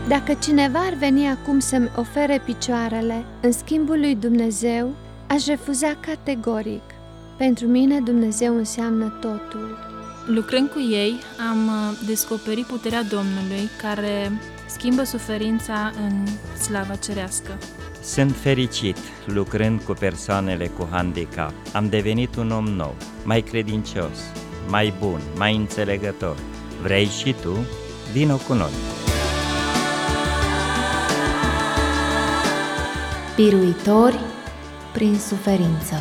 Dacă cineva ar veni acum să-mi ofere picioarele în schimbul lui Dumnezeu, aș refuza categoric. Pentru mine Dumnezeu înseamnă totul. Lucrând cu ei, am descoperit puterea Domnului care schimbă suferința în slava cerească. Sunt fericit lucrând cu persoanele cu handicap. Am devenit un om nou, mai credincios, mai bun, mai înțelegător. Vrei și tu? Vino cu noi! Biruitori prin suferință.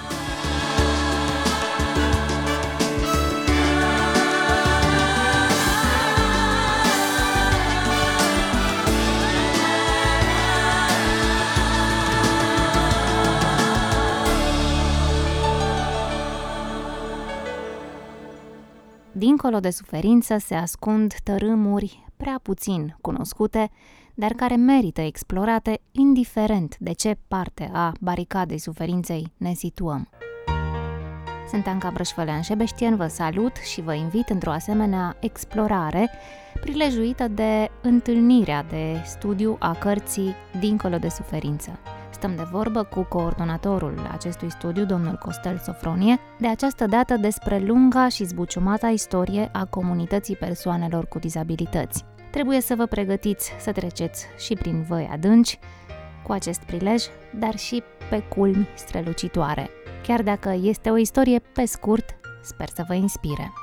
Dincolo de suferință se ascund tărâmuri prea puțin cunoscute, dar care merită explorate indiferent de ce parte a baricadei suferinței ne situăm. Sunt Anca Brășfălean-Șebeștien, vă salut și vă invit într-o asemenea explorare prilejuită de întâlnirea de studiu a cărții Dincolo de suferință. Stăm de vorbă cu coordonatorul acestui studiu, domnul Costel Sofronie, de această dată despre lunga și zbuciumata istorie a comunității persoanelor cu dizabilități. Trebuie să vă pregătiți să treceți și prin văi adânci cu acest prilej, dar și pe culmi strălucitoare. Chiar dacă este o istorie pe scurt, sper să vă inspire.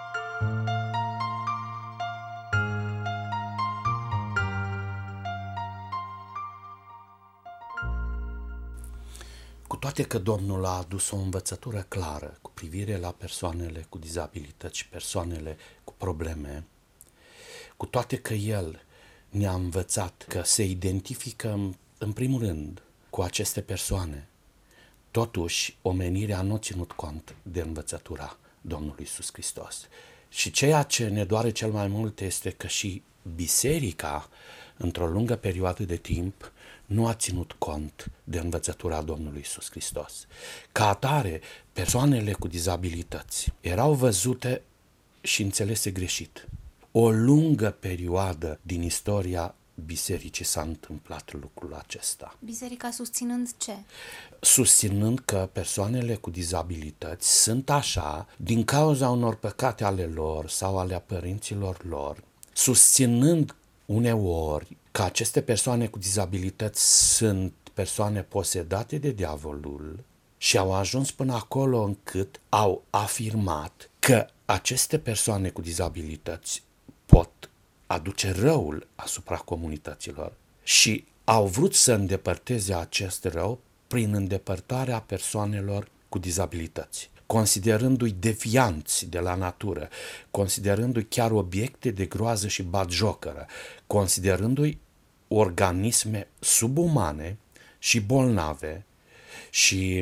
Cu toate că Domnul a adus o învățătură clară cu privire la persoanele cu dizabilități și persoanele cu probleme, cu toate că El ne-a învățat că se identifică în primul rând cu aceste persoane, totuși omenirea nu a ținut cont de învățătura Domnului Iisus Hristos. Și ceea ce ne doare cel mai mult este că și biserica, într-o lungă perioadă de timp, nu a ținut cont de învățătura Domnului Iisus Hristos. Ca atare, persoanele cu dizabilități erau văzute și înțelese greșit. O lungă perioadă din istoria bisericii s-a întâmplat lucrul acesta. Biserica susținând ce? Susținând că persoanele cu dizabilități sunt așa din cauza unor păcate ale lor sau ale părinților lor, susținând uneori că aceste persoane cu dizabilități sunt persoane posedate de diavolul și au ajuns până acolo încât au afirmat că aceste persoane cu dizabilități pot aduce răul asupra comunităților și au vrut să îndepărteze acest rău prin îndepărtarea persoanelor cu dizabilități, considerându-i devianți de la natură, considerându-i chiar obiecte de groază și batjocără, considerându-i organisme subumane și bolnave și,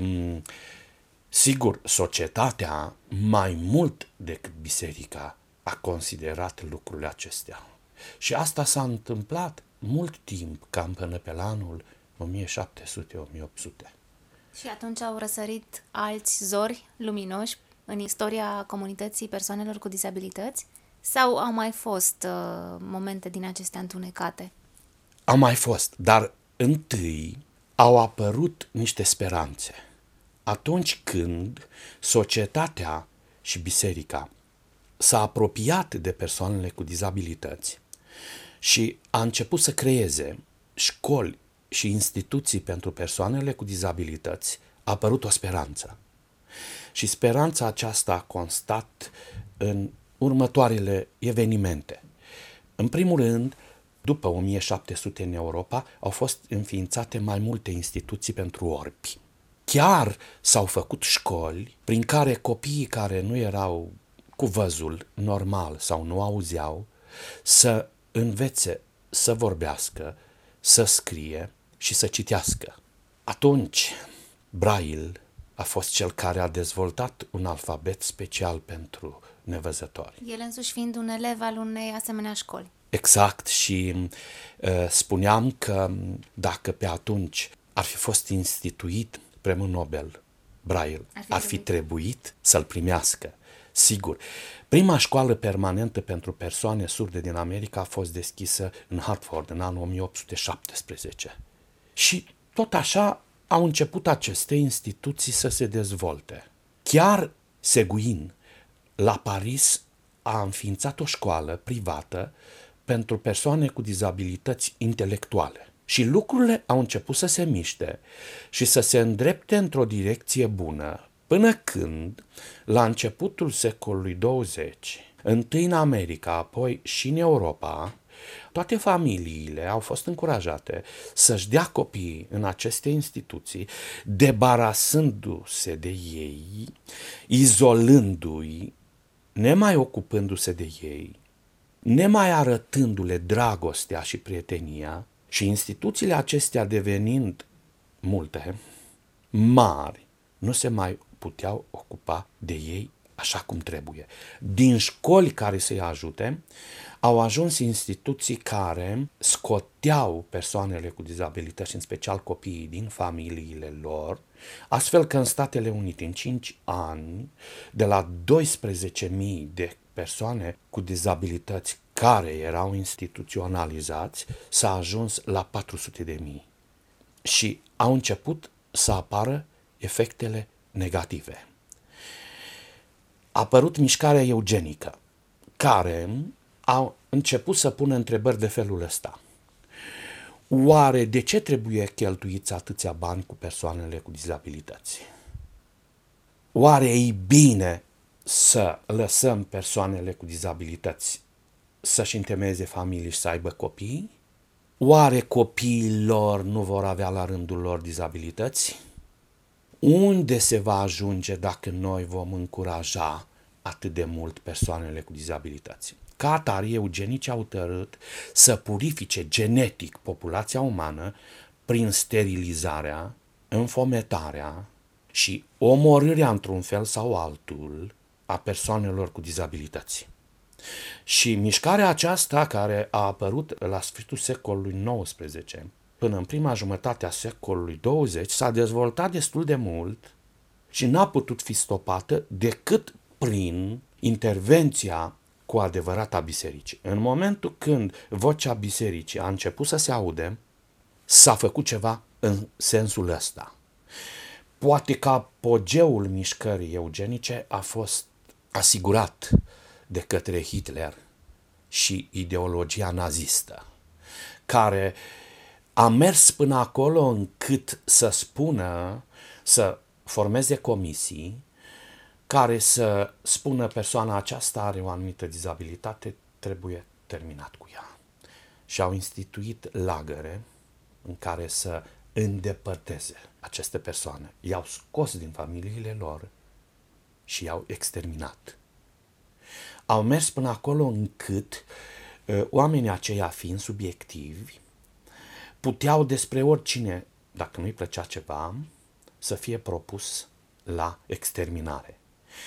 sigur, societatea mai mult decât biserica a considerat lucrurile acestea. Și asta s-a întâmplat mult timp, cam până pe la anul 1700-1800. Și atunci au răsărit alți zori luminoși în istoria comunității persoanelor cu dizabilități? Sau au mai fost momente din acestea întunecate? Au mai fost, dar întâi au apărut niște speranțe. Atunci când societatea și biserica s-a apropiat de persoanele cu dizabilități și a început să creeze școli și instituții pentru persoanele cu dizabilități, a apărut o speranță. Și speranța aceasta a constat în următoarele evenimente. În primul rând, după 1700 în Europa, au fost înființate mai multe instituții pentru orbi. Chiar s-au făcut școli prin care copiii care nu erau cu văzul normal sau nu auzeau să învețe să vorbească, să scrie și să citească. Atunci, Braille a fost cel care a dezvoltat un alfabet special pentru nevăzători. El însuși fiind un elev al unei asemenea școli. Exact, și spuneam că dacă pe atunci ar fi fost instituit premiul Nobel Braille, ar fi trebuit să-l primească. Sigur, prima școală permanentă pentru persoane surde din America a fost deschisă în Hartford în anul 1817. Și tot așa au început aceste instituții să se dezvolte. Chiar Seguin, la Paris, a înființat o școală privată pentru persoane cu dizabilități intelectuale. Și lucrurile au început să se miște și să se îndrepte într-o direcție bună, până când, la începutul secolului 20, întâi în America, apoi și în Europa, toate familiile au fost încurajate să-și dea copiii în aceste instituții, debarasându-se de ei, izolându-i, nemai ocupându-se de ei, nemai arătându-le dragostea și prietenia, și instituțiile acestea devenind multe, mari, nu se mai puteau ocupa de ei așa cum trebuie. Din școli care să-i ajute, au ajuns instituții care scoteau persoanele cu dizabilități, în special copiii, din familiile lor, astfel că în Statele Unite, în 5 ani, de la 12.000 de persoane cu dizabilități care erau instituționalizați, s-a ajuns la 400.000. Și au început să apară efectele negative. A apărut mișcarea eugenică, care au început să pună întrebări de felul ăsta. Oare de ce trebuie cheltuiți atâția bani cu persoanele cu dizabilități? Oare e bine să lăsăm persoanele cu dizabilități să-și întemeieze familii și să aibă copii? Oare copiii lor nu vor avea la rândul lor dizabilități? Unde se va ajunge dacă noi vom încuraja atât de mult persoanele cu dizabilități? Ca atare, eugenicii au hotărât să purifice genetic populația umană prin sterilizarea, înfometarea și omorârea într-un fel sau altul a persoanelor cu dizabilități. Și mișcarea aceasta, care a apărut la sfârșitul secolului XIX până în prima jumătate a secolului 20, s-a dezvoltat destul de mult și n-a putut fi stopată decât prin intervenția cu adevărat a bisericii. În momentul când vocea bisericii a început să se aude, s-a făcut ceva în sensul ăsta. Poate că apogeul mișcării eugenice a fost asigurat de către Hitler și ideologia nazistă, care a mers până acolo încât să spună, să formeze comisii care să spună persoana aceasta are o anumită dizabilitate, trebuie terminat cu ea. Și au instituit lagăre în care să îndepărteze aceste persoane. I-au scos din familiile lor și i-au exterminat. Au mers până acolo încât oamenii aceia, fiind subiectivi, puteau despre oricine, dacă nu-i plăcea ceva, să fie propus la exterminare.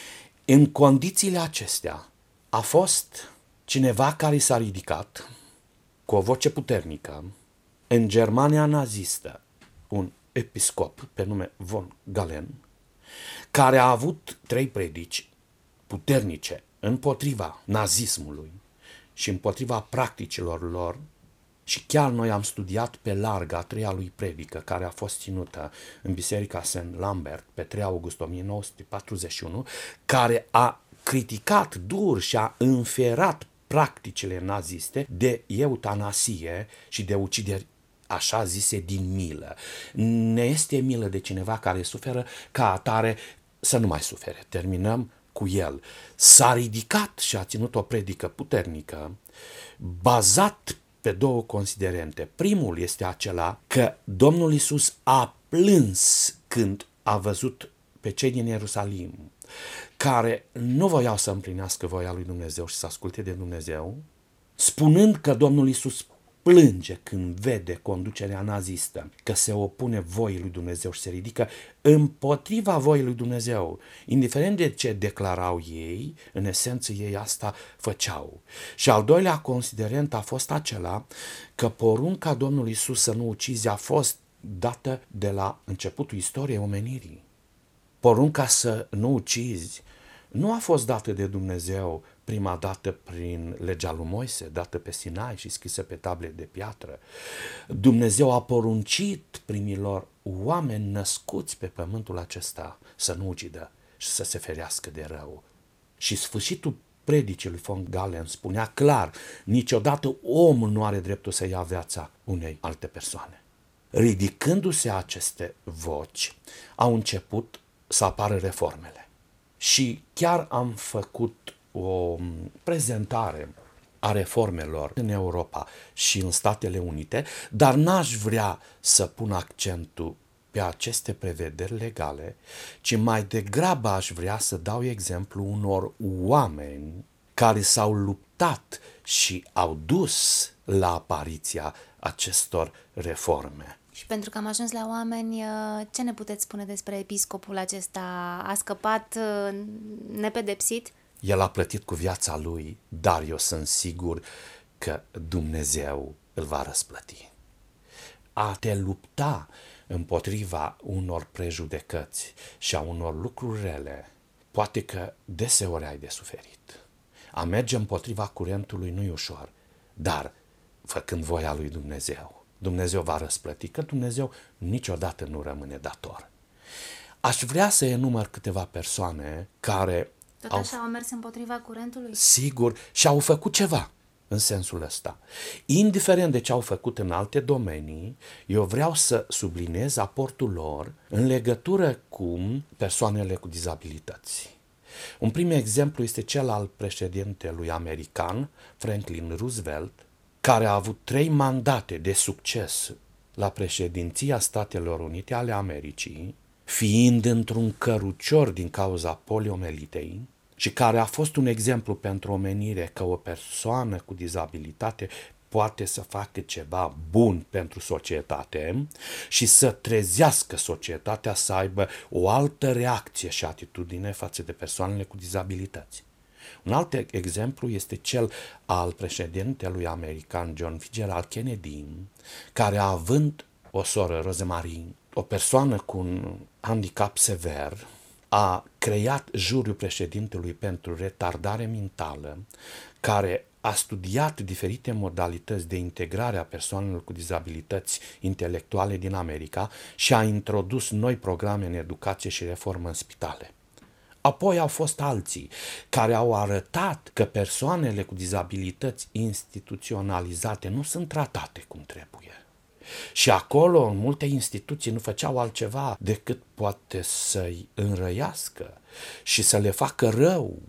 În condițiile acestea a fost cineva care s-a ridicat cu o voce puternică în Germania nazistă, un episcop pe nume von Galen, care a avut 3 predici puternice împotriva nazismului și împotriva practicilor lor. Și chiar noi am studiat pe larg a 3-a lui predică, care a fost ținută în Biserica St. Lambert pe 3 august 1941, care a criticat dur și a înferat practicile naziste de eutanasie și de ucideri așa zise din milă. Ne este milă de cineva care suferă, ca atare să nu mai sufere. Terminăm cu el. S-a ridicat și a ținut o predică puternică, bazat pe 2 considerente. Primul este acela că Domnul Iisus a plâns când a văzut pe cei din Ierusalim care nu voiau să împlinească voia lui Dumnezeu și să asculte de Dumnezeu, spunând că Domnul Iisus plânge când vede conducerea nazistă, că se opune voii lui Dumnezeu și se ridică împotriva voii lui Dumnezeu. Indiferent de ce declarau ei, în esență ei asta făceau. Și al doilea considerent a fost acela că porunca Domnului Iisus să nu ucizi a fost dată de la începutul istoriei omenirii. Porunca să nu ucizi nu a fost dată de Dumnezeu prima dată prin legea lui Moise, dată pe Sinai și scrisă pe table de piatră. Dumnezeu a poruncit primilor oameni născuți pe pământul acesta să nu ucidă și să se ferească de rău. Și sfârșitul predicii lui von Galen spunea clar, niciodată omul nu are dreptul să ia viața unei alte persoane. Ridicându-se aceste voci, au început să apară reformele. Și chiar am făcut o prezentare a reformelor în Europa și în Statele Unite, dar n-aș vrea să pun accentul pe aceste prevederi legale, ci mai degrabă aș vrea să dau exemplu unor oameni care s-au luptat și au dus la apariția acestor reforme. Și pentru că am ajuns la oameni, ce ne puteți spune despre episcopul acesta? A scăpat nepedepsit? El a plătit cu viața lui, dar eu sunt sigur că Dumnezeu îl va răsplăti. A te lupta împotriva unor prejudecăți și a unor lucruri rele, poate că deseori ai de suferit. A merge împotriva curentului nu e ușor, dar făcând voia lui Dumnezeu, Dumnezeu va răsplăti, că Dumnezeu niciodată nu rămâne dator. Aș vrea să enumăr câteva persoane care Tot așa au mers împotriva curentului? Sigur, și au făcut ceva în sensul ăsta. Indiferent de ce au făcut în alte domenii, eu vreau să subliniez aportul lor în legătură cu persoanele cu dizabilități. Un prim exemplu este cel al președintelui american, Franklin Roosevelt, care a avut 3 mandate de succes la președinția Statelor Unite ale Americii, fiind într-un cărucior din cauza poliomelitei, și care a fost un exemplu pentru omenire că o persoană cu dizabilitate poate să facă ceva bun pentru societate și să trezească societatea să aibă o altă reacție și atitudine față de persoanele cu dizabilități. Un alt exemplu este cel al președintelui american John Fitzgerald Kennedy, care având o soră, Rosemary, o persoană cu un handicap sever, a creat juriul președintelui pentru retardare mentală, care a studiat diferite modalități de integrare a persoanelor cu dizabilități intelectuale din America și a introdus noi programe în educație și reformă în spitale. Apoi au fost alții care au arătat că persoanele cu dizabilități instituționalizate nu sunt tratate cum trebuie. Și acolo, în multe instituții, nu făceau altceva decât poate să-i înrăiască și să le facă rău.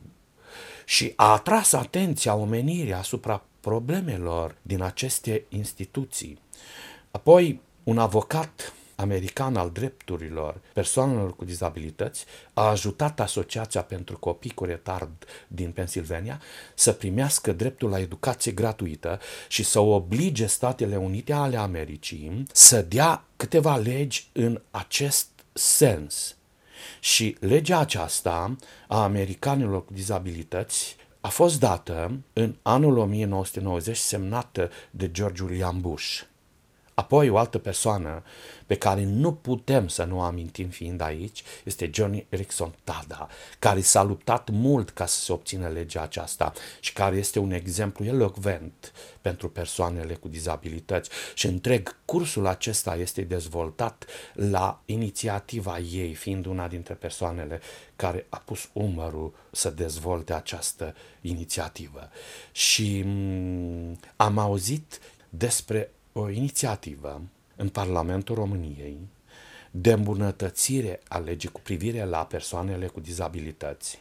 Și a atras atenția omenirii asupra problemelor din aceste instituții. Apoi, un avocat american al drepturilor persoanelor cu dizabilități a ajutat Asociația pentru Copii cu Retard din Pennsylvania să primească dreptul la educație gratuită și să oblige Statele Unite ale Americii să dea câteva legi în acest sens. Și legea aceasta a americanilor cu dizabilități a fost dată în anul 1990 semnată de George William Bush. Apoi o altă persoană pe care nu putem să nu amintim fiind aici este Johnny Erickson Tada, care s-a luptat mult ca să se obțină legea aceasta și care este un exemplu elocvent pentru persoanele cu dizabilități și întreg cursul acesta este dezvoltat la inițiativa ei, fiind una dintre persoanele care a pus umărul să dezvolte această inițiativă. Și am auzit despre o inițiativă în Parlamentul României de îmbunătățire a legii cu privire la persoanele cu dizabilități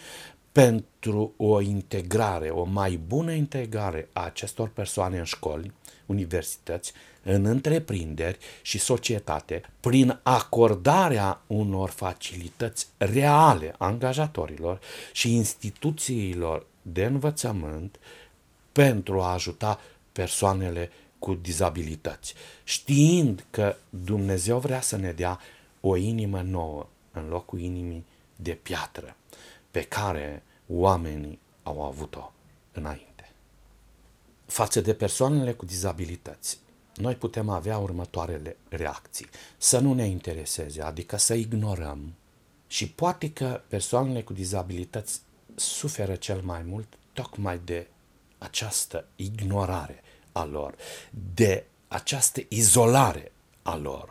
pentru o integrare, o mai bună integrare a acestor persoane în școli, universități, în întreprinderi și societate, prin acordarea unor facilități reale angajatorilor și instituțiilor de învățământ pentru a ajuta persoanele cu dizabilități, știind că Dumnezeu vrea să ne dea o inimă nouă în locul inimii de piatră pe care oamenii au avut-o înainte. Față de persoanele cu dizabilități, noi putem avea următoarele reacții. Să nu ne intereseze, adică să ignorăm, Și poate că persoanele cu dizabilități suferă cel mai mult tocmai de această ignorare a lor, de această izolare a lor.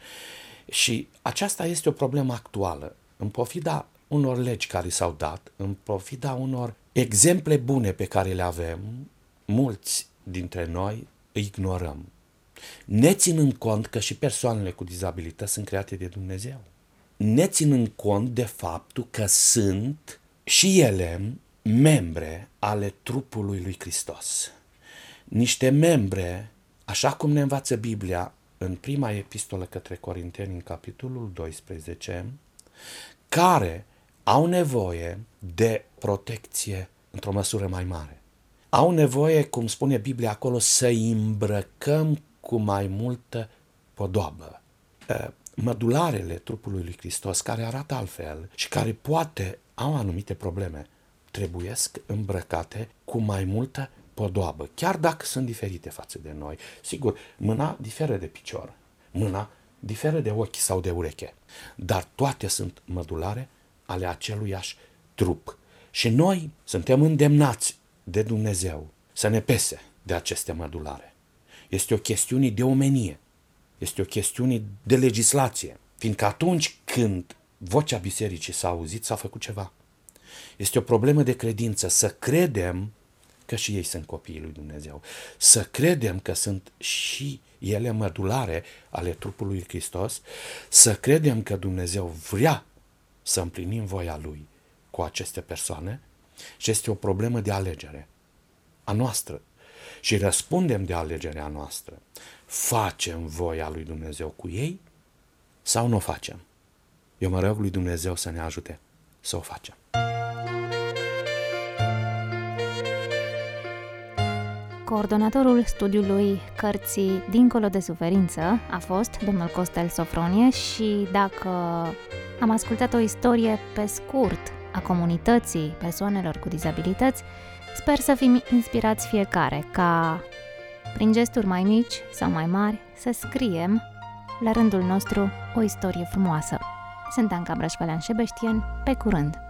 Și aceasta este o problemă actuală. În pofida unor legi care s-au dat, în pofida unor exemple bune pe care le avem, mulți dintre noi îi ignorăm, neținând cont că și persoanele cu dizabilități sunt create de Dumnezeu. Neținând cont de faptul că sunt și ele membre ale trupului lui Hristos. Niște membre, așa cum ne învață Biblia în prima epistolă către Corinteni, în capitolul 12, care au nevoie de protecție într-o măsură mai mare. Au nevoie, cum spune Biblia acolo, să îi îmbrăcăm cu mai multă podoabă. Mădularele trupului lui Hristos, care arată altfel și care poate au anumite probleme, trebuiesc îmbrăcate cu mai multă podoabă, chiar dacă sunt diferite față de noi. Sigur, mâna diferă de picior, mâna diferă de ochi sau de ureche, dar toate sunt mădulare ale aceluiași trup. Și noi suntem îndemnați de Dumnezeu să ne pese de aceste mădulare. Este o chestiune de omenie, este o chestiune de legislație, fiindcă atunci când vocea bisericii s-a auzit, s-a făcut ceva. Este o problemă de credință, să credem că și ei sunt copiii lui Dumnezeu, să credem că sunt și ele mădulare ale trupului lui Hristos, să credem că Dumnezeu vrea să împlinim voia Lui cu aceste persoane și este o problemă de alegere a noastră și răspundem de alegerea noastră. Facem voia lui Dumnezeu cu ei sau nu o facem? Eu mă rog lui Dumnezeu să ne ajute să o facem. Coordonatorul studiului cărții Dincolo de suferință a fost domnul Costel Sofronie și dacă am ascultat o istorie pe scurt a comunității persoanelor cu dizabilități, sper să fim inspirați fiecare ca, prin gesturi mai mici sau mai mari, să scriem la rândul nostru o istorie frumoasă. Sunt Anca Brășvălean-Șebeștien, pe curând!